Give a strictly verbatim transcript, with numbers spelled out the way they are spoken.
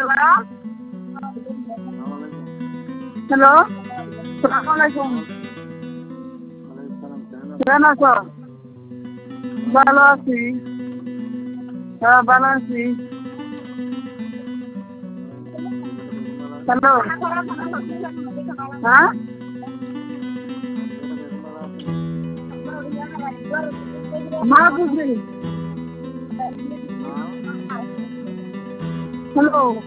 Hello, সালাম আলাইকুম। কেমন আছো? ভালো আছি। হ্যাঁ, ভালো আছি। হ্যালো, হ্যাঁ, মা বুঝি। হ্যালো।